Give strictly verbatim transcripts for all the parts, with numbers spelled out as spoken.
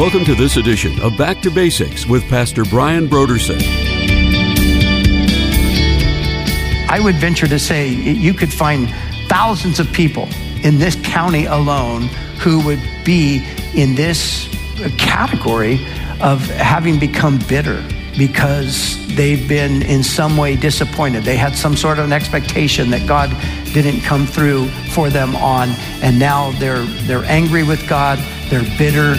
Welcome to this edition of Back to Basics with Pastor Brian Brodersen. I would venture to say you could find thousands of people in this county alone who would be in this category of having become bitter because they've been in some way disappointed. They had some sort of an expectation that God didn't come through for them on, and now they're they're angry with God, they're bitter.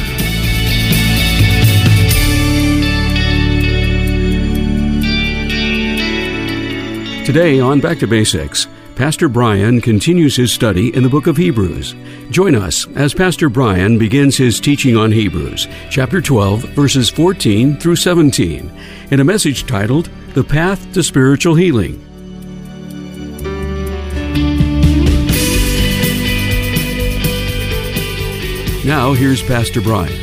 Today on Back to Basics, Pastor Brian continues his study in the book of Hebrews. Join us as Pastor Brian begins his teaching on Hebrews, chapter twelve, verses fourteen through seventeen, in a message titled, The Path to Spiritual Healing. Now, here's Pastor Brian.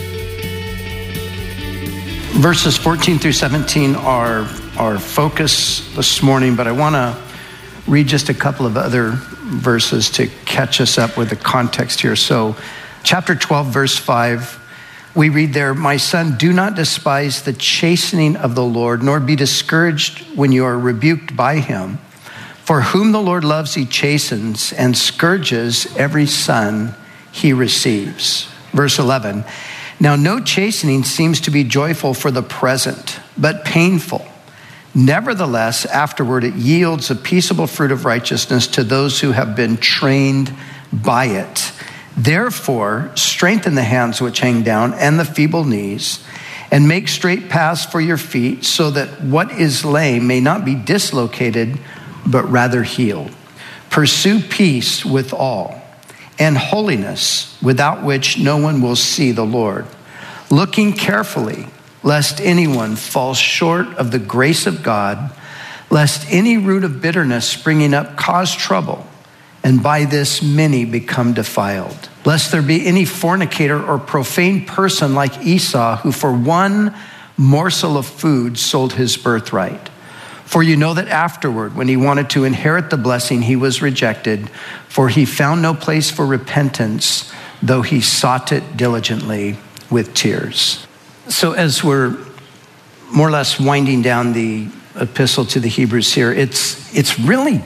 Verses fourteen through seventeen are our focus this morning, but I want to read just a couple of other verses to catch us up with the context here. So, chapter twelve, verse five, we read there, "My son, do not despise the chastening of the Lord, nor be discouraged when you are rebuked by him. For whom the Lord loves, he chastens, and scourges every son he receives." Verse eleven, "Now no chastening seems to be joyful for the present, but painful. Nevertheless, afterward it yields a peaceable fruit of righteousness to those who have been trained by it. Therefore, strengthen the hands which hang down and the feeble knees, and make straight paths for your feet, so that what is lame may not be dislocated, but rather healed. Pursue peace with all, and holiness, without which no one will see the Lord. Looking carefully, lest anyone fall short of the grace of God, lest any root of bitterness springing up cause trouble, and by this many become defiled. Lest there be any fornicator or profane person like Esau, who for one morsel of food sold his birthright. For you know that afterward, when he wanted to inherit the blessing, he was rejected, for he found no place for repentance, though he sought it diligently with tears." So as we're more or less winding down the epistle to the Hebrews here, it's it's really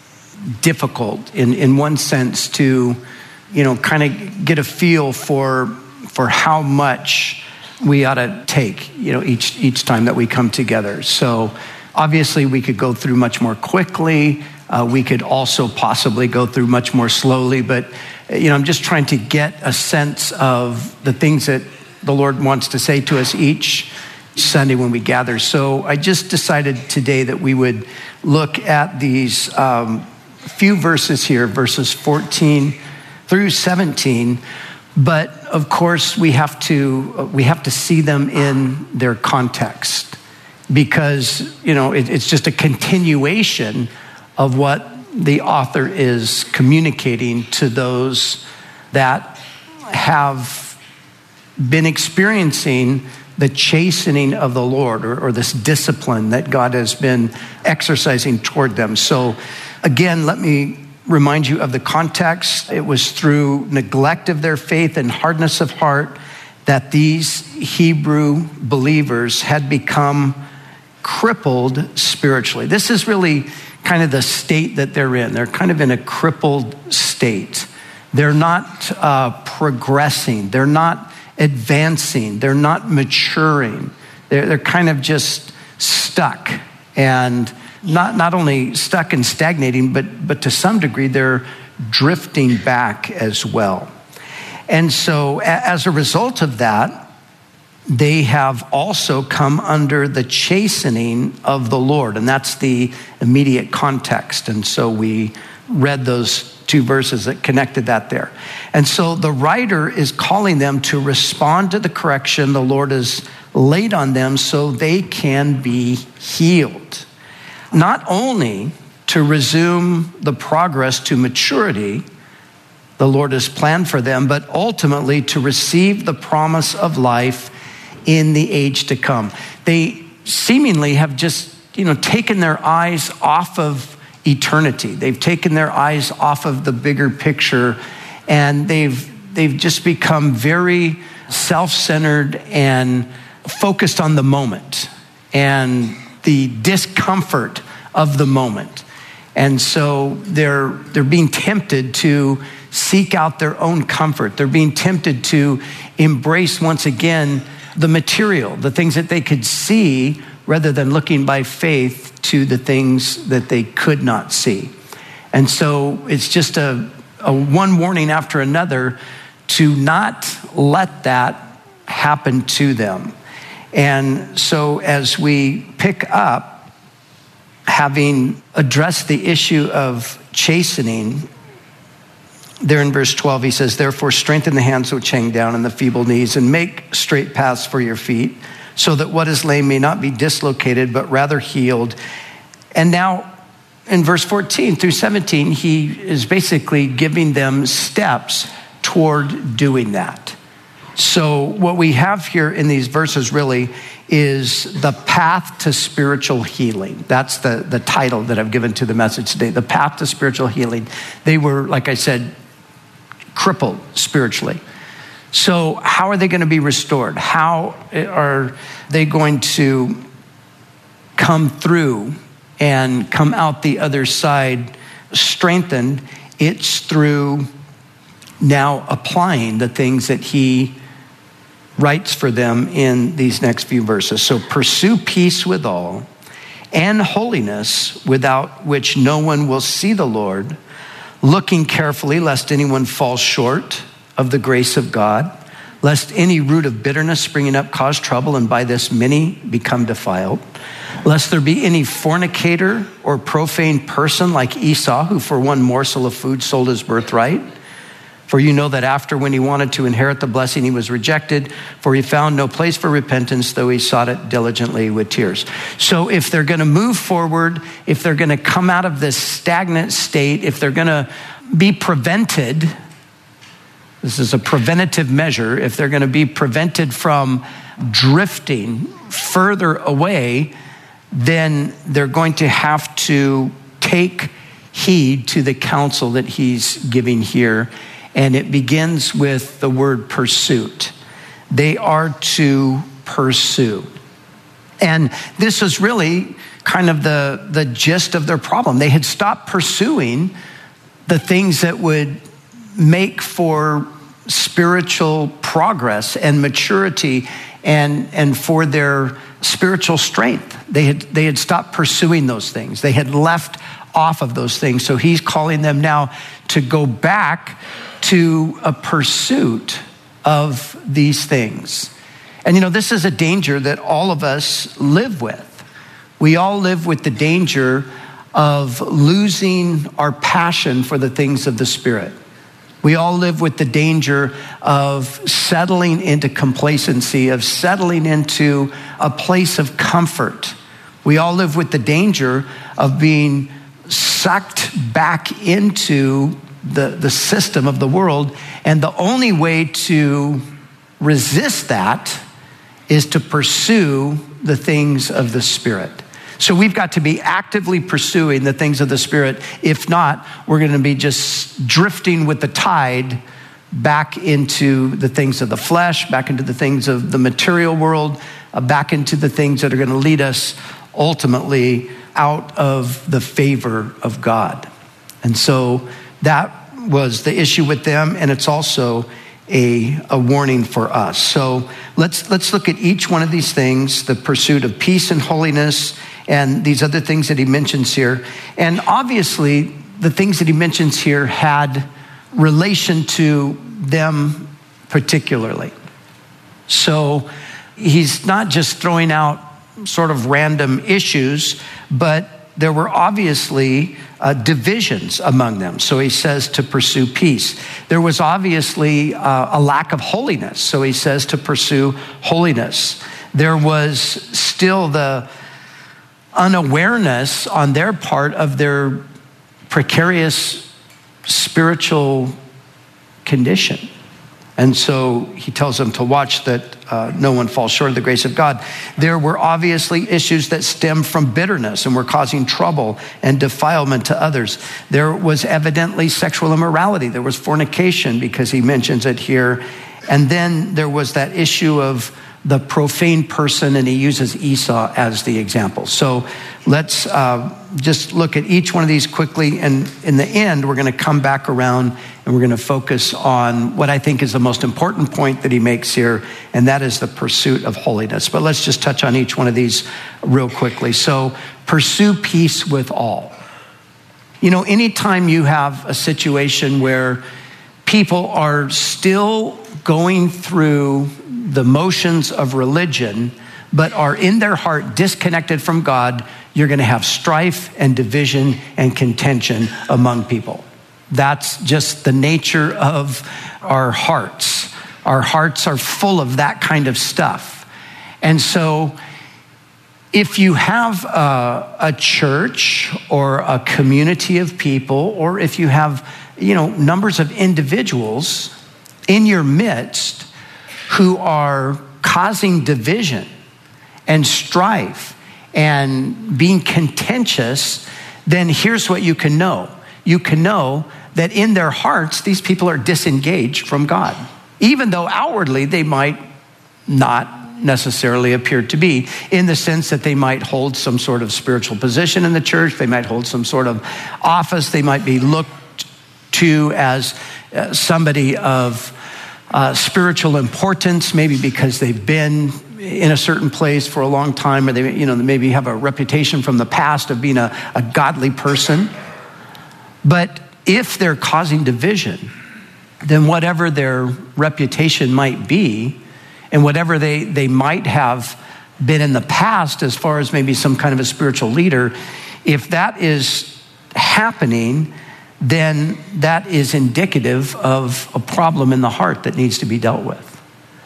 difficult in, in one sense to, you know, kind of get a feel for for how much we ought to take, you know, each each time that we come together. So obviously we could go through much more quickly. Uh, we could also possibly go through much more slowly, but, you know, I'm just trying to get a sense of the things that the Lord wants to say to us each Sunday when we gather. So I just decided today that we would look at these um, few verses here, verses fourteen through seventeen. But of course, we have to we have to see them in their context, because, you know, it, it's just a continuation of what the author is communicating to those that have been experiencing the chastening of the Lord, or, or this discipline that God has been exercising toward them. So again, let me remind you of the context. It was through neglect of their faith and hardness of heart that these Hebrew believers had become crippled spiritually. This is really kind of the state that they're in. They're kind of in a crippled state. They're not uh, progressing. They're not advancing. They're not maturing. They're, they're kind of just stuck, and not, not only stuck and stagnating, but, but to some degree, they're drifting back as well. And so as a result of that, they have also come under the chastening of the Lord. And that's the immediate context. And so we read those two verses that connected that there. And so the writer is calling them to respond to the correction the Lord has laid on them so they can be healed. Not only to resume the progress to maturity the Lord has planned for them, but ultimately to receive the promise of life in the age to come. They seemingly have just, you know, taken their eyes off of eternity. They've taken their eyes off of the bigger picture, and they've they've just become very self-centered and focused on the moment and the discomfort of the moment. And so they're they're being tempted to seek out their own comfort. They're being tempted to embrace once again the material, the things that they could see, rather than looking by faith to the things that they could not see. And so it's just a, a one warning after another to not let that happen to them. And so as we pick up, having addressed the issue of chastening, there in verse twelve, he says, therefore strengthen the hands which hang down and the feeble knees, and make straight paths for your feet, so that what is lame may not be dislocated, but rather healed. And now in verse fourteen through seventeen, he is basically giving them steps toward doing that. So what we have here in these verses really is the path to spiritual healing. That's the, the title that I've given to the message today, the path to spiritual healing. They were, like I said, crippled spiritually. So how are they going to be restored? How are they going to come through and come out the other side strengthened? It's through now applying the things that he writes for them in these next few verses. So pursue peace with all and holiness, without which no one will see the Lord, looking carefully lest anyone fall short of the grace of God, lest any root of bitterness springing up cause trouble, and by this many become defiled, lest there be any fornicator or profane person like Esau, who for one morsel of food sold his birthright. For you know that after, when he wanted to inherit the blessing, he was rejected, for he found no place for repentance, though he sought it diligently with tears. So if they're going to move forward, if they're going to come out of this stagnant state, if they're going to be prevented, this is a preventative measure, if they're going to be prevented from drifting further away, then they're going to have to take heed to the counsel that he's giving here. And it begins with the word pursuit. They are to pursue. And this is really kind of the, the gist of their problem. They had stopped pursuing the things that would make for spiritual progress and maturity and, and for their spiritual strength. They had, they had stopped pursuing those things. They had left off of those things. So he's calling them now to go back to a pursuit of these things. And you know, this is a danger that all of us live with. We all live with the danger of losing our passion for the things of the Spirit. We all live with the danger of settling into complacency, of settling into a place of comfort. We all live with the danger of being sucked back into the, the system of the world. And the only way to resist that is to pursue the things of the Spirit. So we've got to be actively pursuing the things of the Spirit. If not, we're going to be just drifting with the tide back into the things of the flesh, back into the things of the material world, uh, back into the things that are going to lead us ultimately out of the favor of God. And so that was the issue with them, and it's also a, a warning for us. So let's let's look at each one of these things, the pursuit of peace and holiness, and these other things that he mentions here. And obviously, the things that he mentions here had relation to them particularly. So he's not just throwing out sort of random issues, but there were obviously uh, divisions among them. So he says to pursue peace. There was obviously uh, a lack of holiness. So he says to pursue holiness. There was still the unawareness on their part of their precarious spiritual condition. And so he tells them to watch that uh, no one falls short of the grace of God. There were obviously issues that stemmed from bitterness and were causing trouble and defilement to others. There was evidently sexual immorality. There was fornication, because he mentions it here. And then there was that issue of the profane person, and he uses Esau as the example. So let's uh, just look at each one of these quickly. And in the end, we're going to come back around and we're going to focus on what I think is the most important point that he makes here, and that is the pursuit of holiness. But let's just touch on each one of these real quickly. So pursue peace with all. You know, anytime you have a situation where people are still going through the motions of religion, but are in their heart disconnected from God, you're going to have strife and division and contention among people. That's just the nature of our hearts. Our hearts are full of that kind of stuff. And so if you have a, a church or a community of people, or if you have, you know, numbers of individuals in your midst who are causing division and strife and being contentious, then here's what you can know. You can know that in their hearts, these people are disengaged from God, even though outwardly they might not necessarily appear to be, in the sense that they might hold some sort of spiritual position in the church, they might hold some sort of office, they might be looked to as uh, somebody of uh, spiritual importance, maybe because they've been in a certain place for a long time, or they, you know, maybe have a reputation from the past of being a, a godly person. But if they're causing division, then whatever their reputation might be, and whatever they, they might have been in the past as far as maybe some kind of a spiritual leader, if that is happening, then that is indicative of a problem in the heart that needs to be dealt with.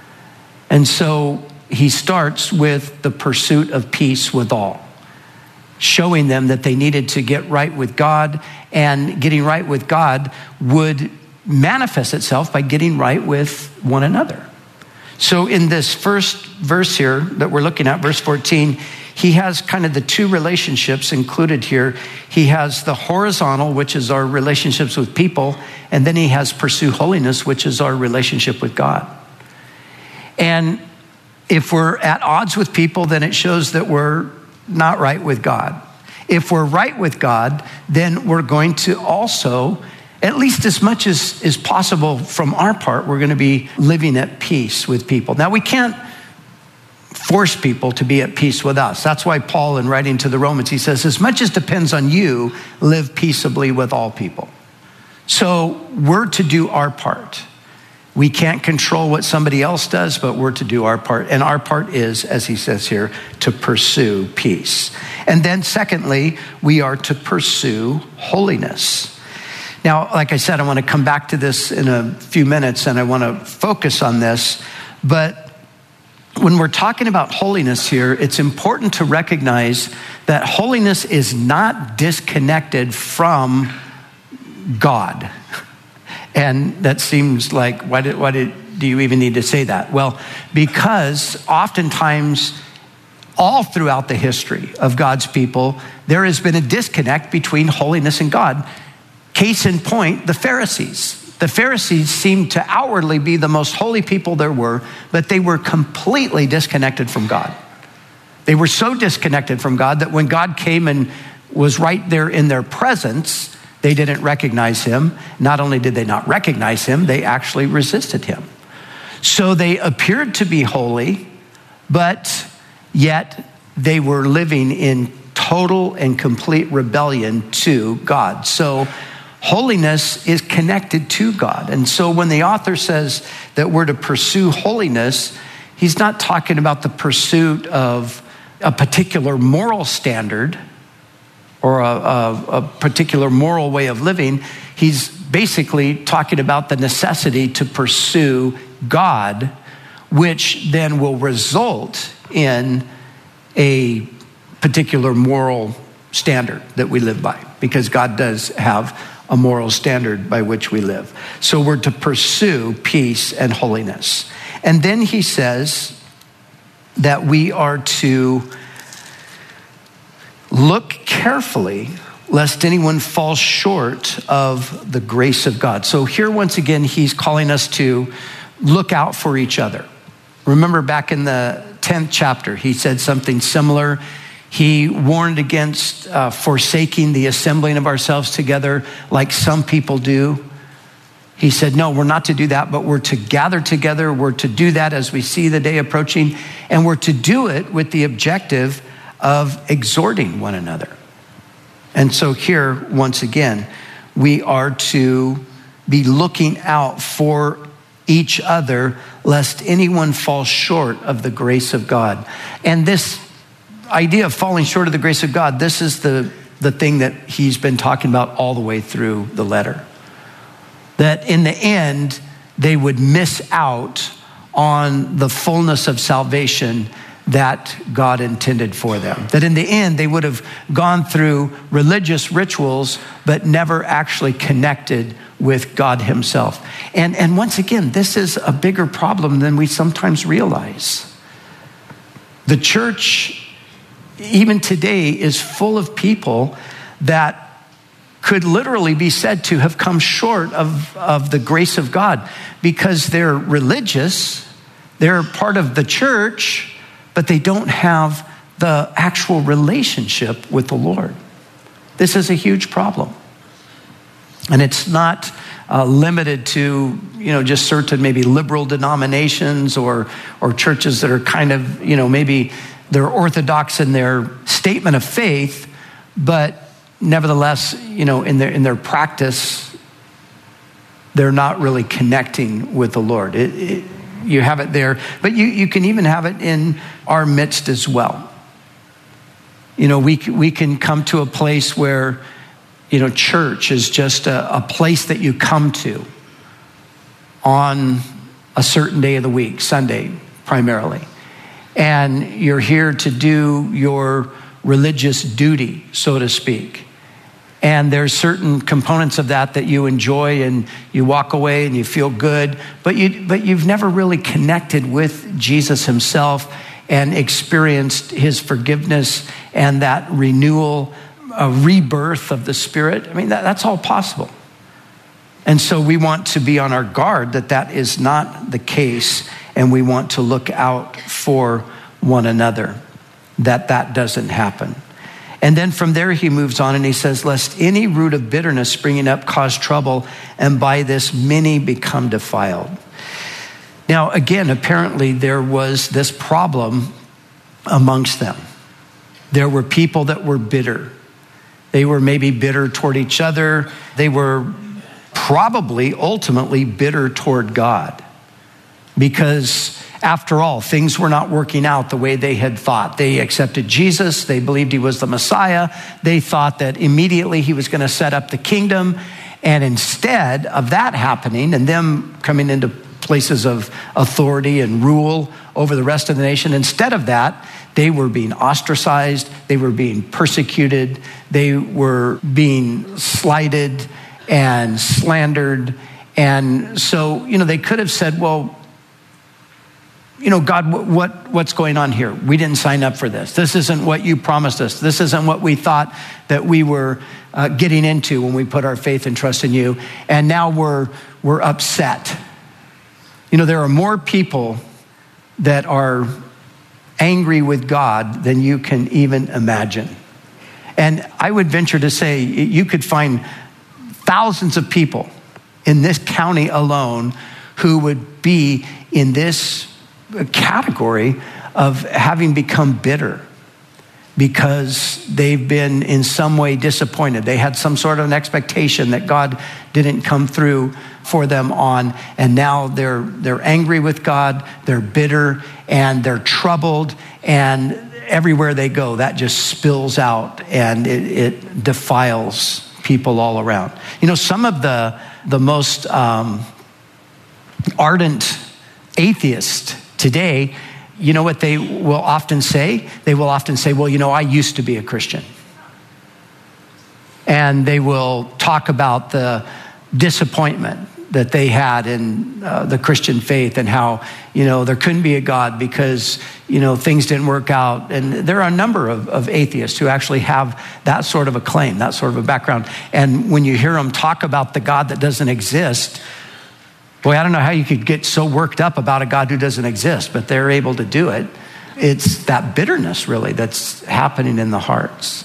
And so he starts with the pursuit of peace with all, showing them that they needed to get right with God, and getting right with God would manifest itself by getting right with one another. So in this first verse here that we're looking at, verse fourteen, he has kind of the two relationships included here. He has the horizontal, which is our relationships with people, and then he has pursue holiness, which is our relationship with God. And if we're at odds with people, then it shows that we're not right with God. If we're right with God, then we're going to also, at least as much as is possible from our part, we're going to be living at peace with people. Now, we can't force people to be at peace with us. That's why Paul, in writing to the Romans, he says, as much as depends on you, live peaceably with all people. So we're to do our part. We can't control what somebody else does, but we're to do our part. And our part is, as he says here, to pursue peace. And then secondly, we are to pursue holiness. Now, like I said, I want to come back to this in a few minutes, and I want to focus on this. But when we're talking about holiness here, it's important to recognize that holiness is not disconnected from God. And that seems like, why did, why did, do you even need to say that? Well, because oftentimes, all throughout the history of God's people, there has been a disconnect between holiness and God. Case in point, the Pharisees. The Pharisees seemed to outwardly be the most holy people there were, but they were completely disconnected from God. They were so disconnected from God that when God came and was right there in their presence, they didn't recognize him. Not only did they not recognize him, they actually resisted him. So they appeared to be holy, but yet they were living in total and complete rebellion to God. So holiness is connected to God. And so when the author says that we're to pursue holiness, he's not talking about the pursuit of a particular moral standard or a, a, a particular moral way of living. He's basically talking about the necessity to pursue God, which then will result in a particular moral standard that we live by, because God does have a moral standard by which we live. So we're to pursue peace and holiness. And then he says that we are to look carefully lest anyone fall short of the grace of God. So here, once again, he's calling us to look out for each other. Remember back in the tenth chapter, he said something similar. He warned against uh, forsaking the assembling of ourselves together like some people do. He said, no, we're not to do that, but we're to gather together. We're to do that as we see the day approaching, and we're to do it with the objective of exhorting one another. And so here, once again, we are to be looking out for each other, lest anyone fall short of the grace of God. And this idea of falling short of the grace of God, this is the, the thing that he's been talking about all the way through the letter. That in the end, they would miss out on the fullness of salvation that God intended for them. That in the end, they would have gone through religious rituals, but never actually connected with God himself. And, and once again, this is a bigger problem than we sometimes realize. The church, even today, is full of people that could literally be said to have come short of, of the grace of God because they're religious, they're part of the church, but they don't have the actual relationship with the Lord. This is a huge problem. And it's not uh, limited to, you know, just certain maybe liberal denominations or or churches that are kind of, you know, maybe they're orthodox in their statement of faith, but nevertheless, you know, in their in their practice, they're not really connecting with the Lord. It, it, you have it there, but you, you can even have it in our midst as well. You know, we we can come to a place where, you know, church is just a, a place that you come to on a certain day of the week, Sunday primarily. And you're here to do your religious duty, so to speak. And there's certain components of that that you enjoy and you walk away and you feel good, but you but you've never really connected with Jesus himself and experienced his forgiveness and that renewal, a rebirth of the Spirit. I mean, that, that's all possible. And so we want to be on our guard that that is not the case, and we want to look out for one another, that that doesn't happen. And then from there he moves on and he says, lest any root of bitterness springing up cause trouble, and by this many become defiled. Now, again, apparently there was this problem amongst them. There were people that were bitter. They were maybe bitter toward each other. They were probably ultimately bitter toward God, because after all, things were not working out the way they had thought. They accepted Jesus. They believed he was the Messiah. They thought that immediately he was going to set up the kingdom. And instead of that happening and them coming into places of authority and rule over the rest of the nation, instead of that, they were being ostracized. They were being persecuted. They were being slighted and slandered. And so, you know, they could have said, well, you know, God, what, what what's going on here? We didn't sign up for this. This isn't what you promised us. This isn't what we thought that we were uh, getting into when we put our faith and trust in you. And now we're we're upset. You know, there are more people that are angry with God than you can even imagine. And I would venture to say you could find thousands of people in this county alone who would be in this category of having become bitter because they've been in some way disappointed. They had some sort of an expectation that God didn't come through for them on, and now they're they're angry with God, they're bitter, and they're troubled, and everywhere they go, that just spills out, and it, it defiles people all around. You know, some of the, the most um, ardent atheists today, you know what they will often say? They will often say, well, you know, I used to be a Christian. And they will talk about the disappointment that they had in uh, the Christian faith and how, you know, there couldn't be a God because, you know, things didn't work out. And there are a number of, of atheists who actually have that sort of a claim, that sort of a background. And when you hear them talk about the God that doesn't exist, Boy, I don't know how you could get so worked up about a God who doesn't exist, but they're able to do it. It's that bitterness, really, that's happening in the hearts.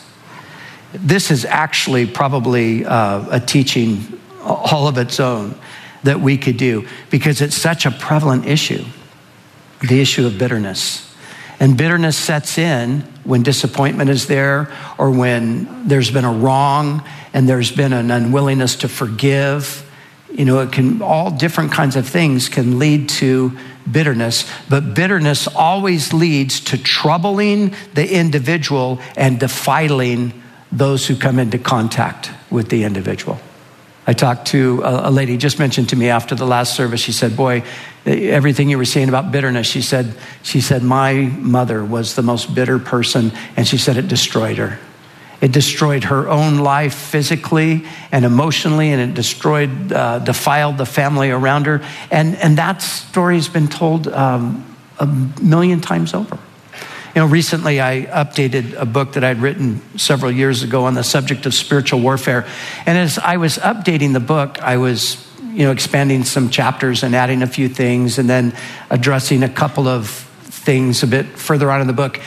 This is actually probably uh, a teaching all of its own that we could do, because it's such a prevalent issue, the issue of bitterness. And bitterness sets in when disappointment is there, or when there's been a wrong and there's been an unwillingness to forgive. You know, it can, all different kinds of things can lead to bitterness, but bitterness always leads to troubling the individual and defiling those who come into contact with the individual. I talked to a, a lady, just mentioned to me after the last service, she said, boy, everything you were saying about bitterness, she said, she said, my mother was the most bitter person, and she said it destroyed her. It destroyed her own life physically and emotionally, and it destroyed, uh, defiled the family around her. And, and that story's been told um, a million times over. You know, recently I updated a book that I'd written several years ago on the subject of spiritual warfare. And as I was updating the book, I was, you know, expanding some chapters and adding a few things, and then addressing a couple of things a bit further on in the book.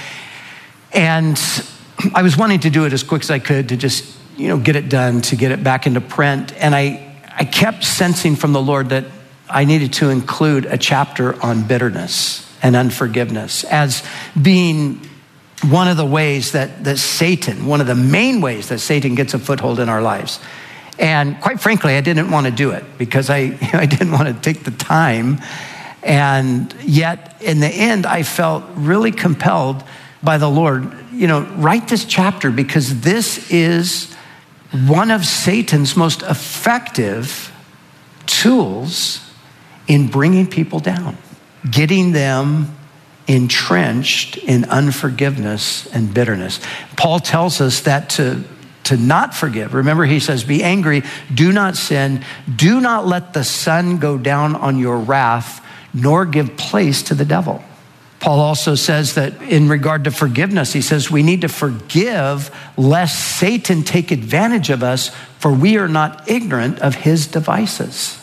And I was wanting to do it as quick as I could to just, you know, get it done, to get it back into print. And I, I kept sensing from the Lord that I needed to include a chapter on bitterness and unforgiveness as being one of the ways that, that Satan, one of the main ways that Satan gets a foothold in our lives. And quite frankly, I didn't want to do it because I, I didn't want to take the time. And yet in the end, I felt really compelled by the Lord, you know, write this chapter, because this is one of Satan's most effective tools in bringing people down, getting them entrenched in unforgiveness and bitterness. Paul tells us that to, to not forgive. Remember, he says, be angry, do not sin, do not let the sun go down on your wrath, nor give place to the devil. Paul also says that in regard to forgiveness, he says we need to forgive lest Satan take advantage of us, for we are not ignorant of his devices.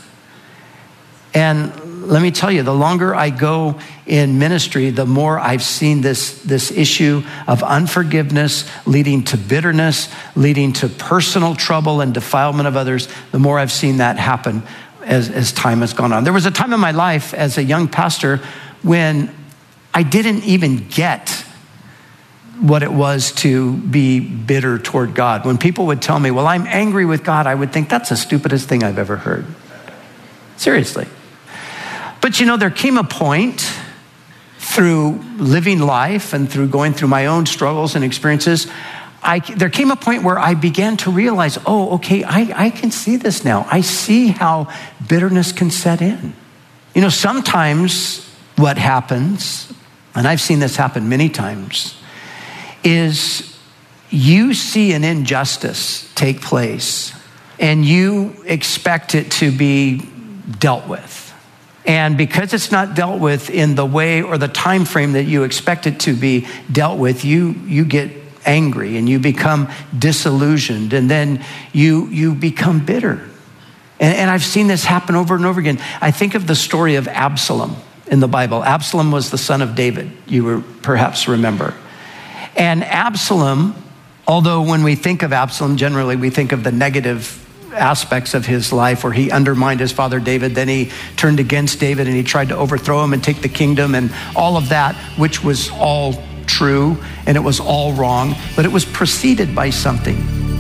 And let me tell you, the longer I go in ministry, the more I've seen this, this issue of unforgiveness leading to bitterness, leading to personal trouble and defilement of others, the more I've seen that happen as, as time has gone on. There was a time in my life as a young pastor when I didn't even get what it was to be bitter toward God. When people would tell me, well, I'm angry with God, I would think that's the stupidest thing I've ever heard. Seriously. But you know, there came a point through living life and through going through my own struggles and experiences, I, there came a point where I began to realize, oh, okay, I, I can see this now. I see how bitterness can set in. You know, sometimes what happens, and I've seen this happen many times, is you see an injustice take place and you expect it to be dealt with. And because it's not dealt with in the way or the time frame that you expect it to be dealt with, you, you get angry and you become disillusioned, and then you, you become bitter. And, and I've seen this happen over and over again. I think of the story of Absalom in the Bible. Absalom was the son of David, you will perhaps remember. And Absalom, although when we think of Absalom, generally we think of the negative aspects of his life where he undermined his father David, then he turned against David and he tried to overthrow him and take the kingdom and all of that, which was all true and it was all wrong, but it was preceded by something.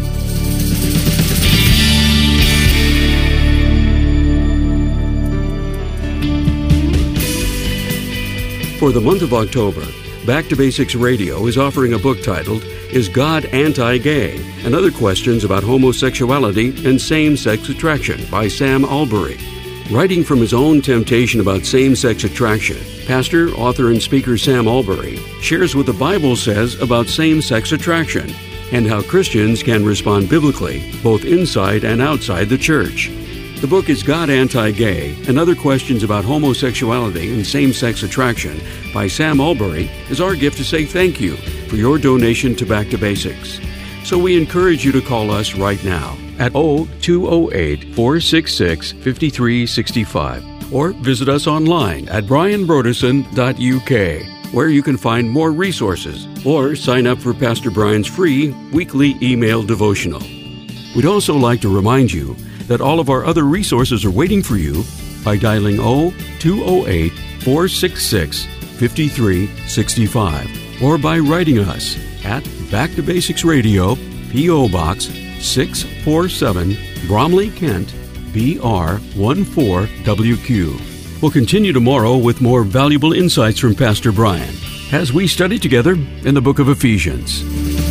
For the month of October, Back to Basics Radio is offering a book titled, Is God Anti-Gay? And Other Questions About Homosexuality and Same-Sex Attraction by Sam Allberry. Writing from his own temptation about same-sex attraction, pastor, author, and speaker Sam Allberry shares what the Bible says about same-sex attraction and how Christians can respond biblically, both inside and outside the church. The book is God Anti-Gay and Other Questions About Homosexuality and Same-Sex Attraction by Sam Allberry is our gift to say thank you for your donation to Back to Basics. So we encourage you to call us right now at oh two oh eight, four six six, five three six five or visit us online at brian brodersen dot u k, where you can find more resources or sign up for Pastor Brian's free weekly email devotional. We'd also like to remind you that all of our other resources are waiting for you by dialing zero two zero eight, four six six, five three six five or by writing us at Back to Basics Radio, P O. Box six forty-seven, Bromley, Kent, B R one four W Q. We'll continue tomorrow with more valuable insights from Pastor Brian as we study together in the book of Ephesians.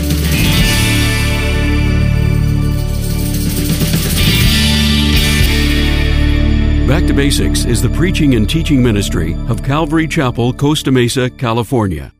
Back to Basics is the preaching and teaching ministry of Calvary Chapel, Costa Mesa, California.